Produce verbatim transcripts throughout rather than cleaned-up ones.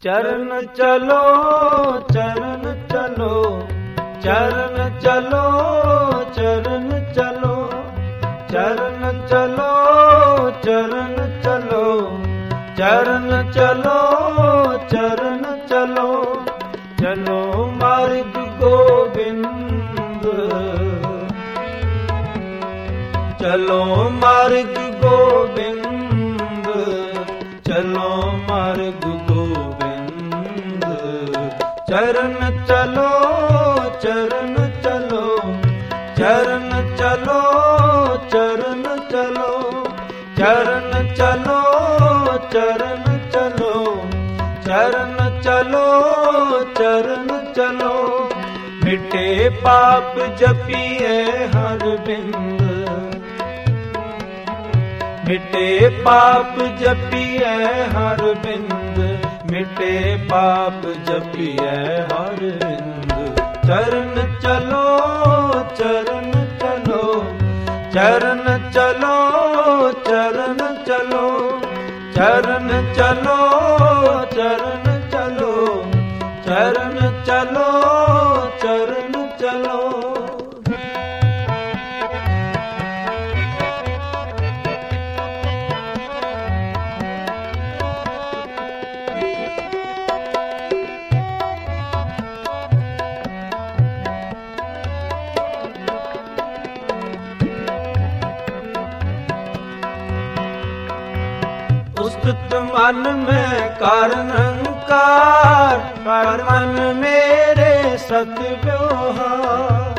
चरण चलो चरण चलो चरण चलो चरण चलो चरण चलो चरण चलो चरण चलो चरण चलो चलो मार्ग गोविंद चलो मार्ग गोविंद चलो मार्ग गोविंद चरण चलो चरण चलो चरण चलो चरण चलो चरण चलो चरण चलो चरण चलो चरण चलो मिटे पाप जपिए हर बिंद मिटे पाप जपिए हर बिंद मिटे पाप जपिए हर बिंद चरण चलो चरण चलो चरण चलो चरण चलो चरण चलो चरण चलो चरण चलो चरण चलो उस्तुत मन में कारण अहंकार कर मन मेरे सत व्यवहार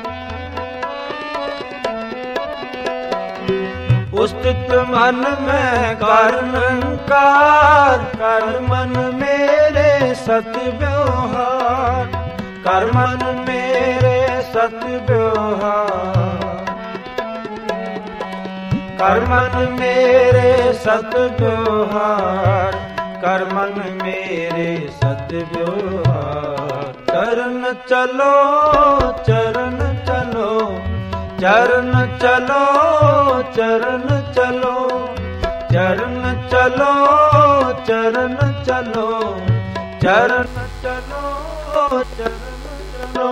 उस्तुत मन में कारण अहंकार कर मन मेरे सत व्यवहार कर मन मेरे सत व्यवहार कर मन मेरे सत व्यवहार कर मन मेरे सत व्यवहार चरण चलो चरण चलो चरण चलो चरण चलो चरण चलो चरण चलो चरण चलो चरण चलो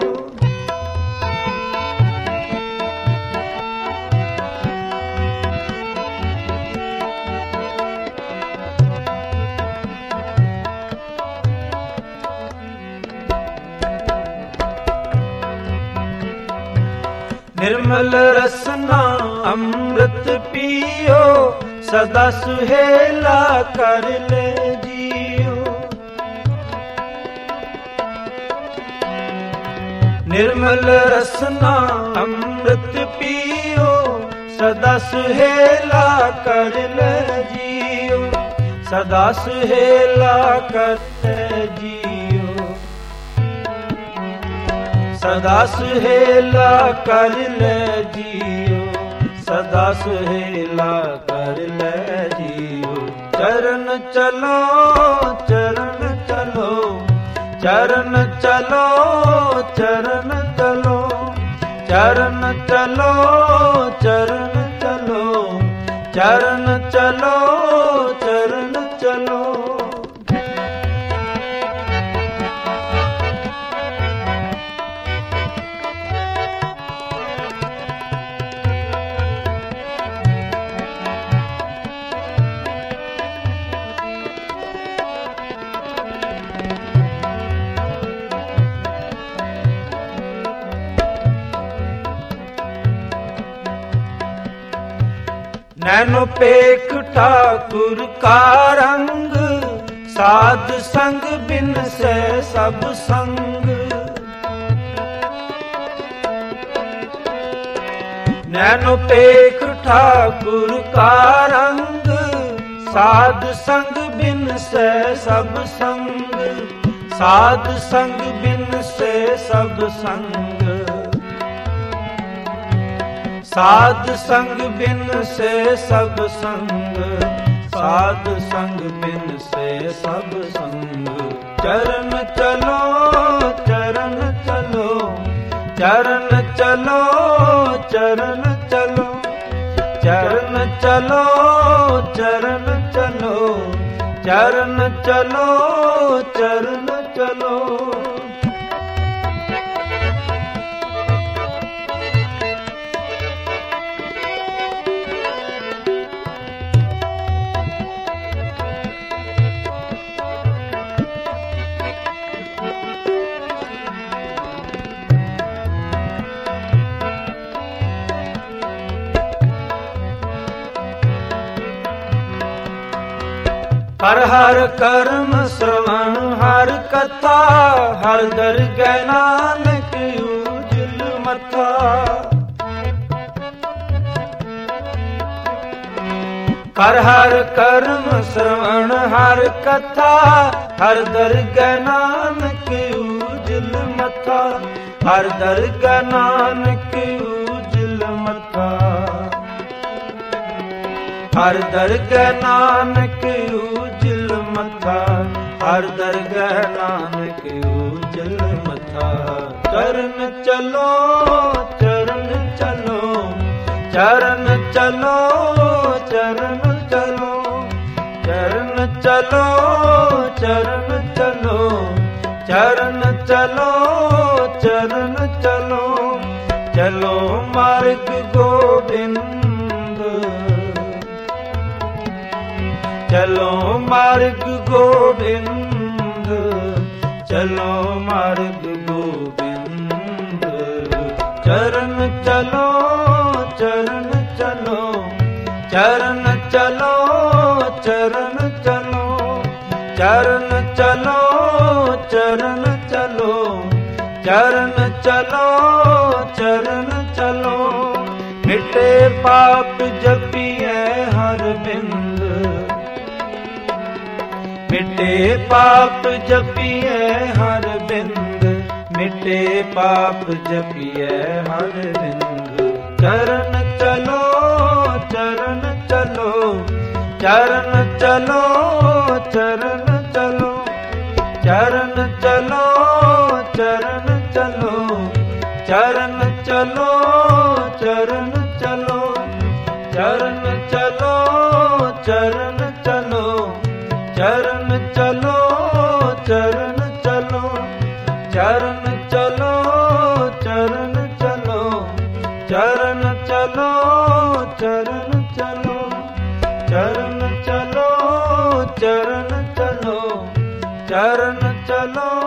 निर्मल रसना अमृत पियो सदा सुहेला कर ले जियो निर्मल रसना अमृत पियो सदा सुहेला कर ले जियो सदा सुहेला कर ले जियो सदा सुहेला कर ले जियो सदा सुहेला कर ले जियो चरण चलो चरण चलो चरण चलो चरण चलो चरण चलो चरण चलो चरण चलो चरण चलो नैनो पेख ठाकुर का रंग साध संग बिन से सब संग नैनो पेख ठाकुर का रंग साध संग बिन से सब संग साध संग बिन से सब संग साध संग बिन से सब संग साध संग बिन से सब संग चरण चलो चरण चलो चरण चलो चरण चलो चरण चलो चरण चलो चरण चलो चरण चलो। हर हर कर्म श्रवण हर कथा, हर दरगह नानक उजल मथा। हर हर कर्म श्रवण हर कथा, हर दरगह नानक उजल मथा। हर दरगह नानक उजल मथा। हर दरगह नानक उजल मथा। हर दरगह नानक उजल मथा। चरण चलो चरण चलो चरण चलो चरण चलो चरण चलो चरण चलो चरण चलो चरण चलो। चलो मार्ग गोविंद चलो मार्ग गोविंद। चलो मार्ग गोविंद। चरण चलो चरण चलो चरण चलो चरण चलो चरण चलो चरण चलो चरण चलो चरण चलो। मिटे पाप जपिए हर बिंद। मिटे पाप जपिए हर बिंद। मिटे पाप जपिए हर बिंद। चरण चलो चरण चलो चरण चलो चरण चलो चरण चलो चरण चलो चरण चलो चरण चलो चरण चलो चरण चलो चरण चलो चरण चलो चरण चलो चरण चलो चरण चलो चरण चलो चरण चलो चरण चलो चरण चलो